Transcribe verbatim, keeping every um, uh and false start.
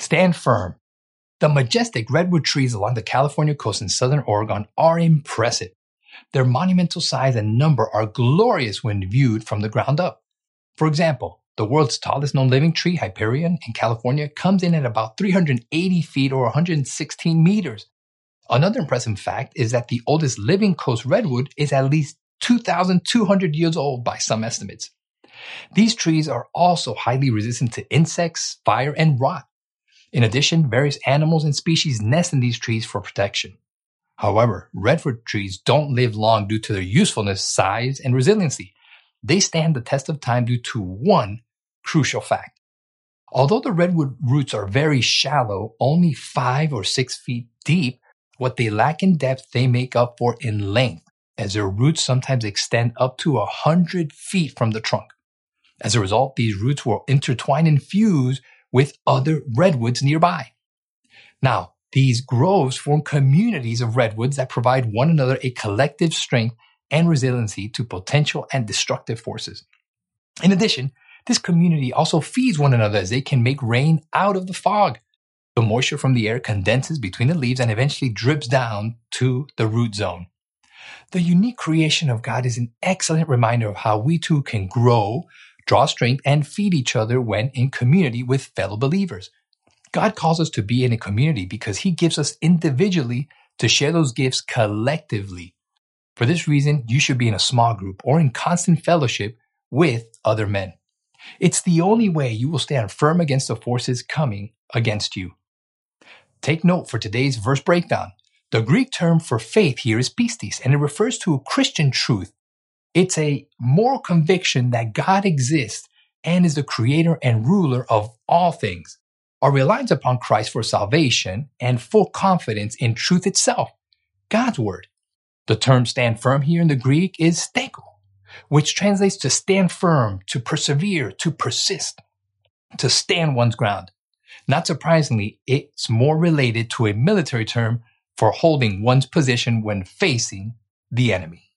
Stand firm. The majestic redwood trees along the California coast in southern Oregon are impressive. Their monumental size and number are glorious when viewed from the ground up. For example, the world's tallest known living tree, Hyperion, in California, comes in at about three hundred eighty feet or one hundred sixteen meters. Another impressive fact is that the oldest living coast redwood is at least two thousand two hundred years old by some estimates. These trees are also highly resistant to insects, fire, and rot. In addition, various animals and species nest in these trees for protection. However, redwood trees don't live long due to their usefulness, size, and resiliency. They stand the test of time due to one crucial fact. Although the redwood roots are very shallow, only five or six feet deep, what they lack in depth they make up for in length, as their roots sometimes extend up to a hundred feet from the trunk. As a result, these roots will intertwine and fuse with other redwoods nearby. Now, these groves form communities of redwoods that provide one another a collective strength and resiliency to potential and destructive forces. In addition, this community also feeds one another as they can make rain out of the fog. The moisture from the air condenses between the leaves and eventually drips down to the root zone. The unique creation of God is an excellent reminder of how we too can grow, draw strength, and feed each other when in community with fellow believers. God calls us to be in a community because He gives us individually to share those gifts collectively. For this reason, you should be in a small group or in constant fellowship with other men. It's the only way you will stand firm against the forces coming against you. Take note for today's verse breakdown. The Greek term for faith here is pistis, and it refers to a Christian truth. It's a moral conviction that God exists and is the creator and ruler of all things. Our reliance upon Christ for salvation and full confidence in truth itself, God's word. The term stand firm here in the Greek is steko, which translates to stand firm, to persevere, to persist, to stand one's ground. Not surprisingly, it's more related to a military term for holding one's position when facing the enemy.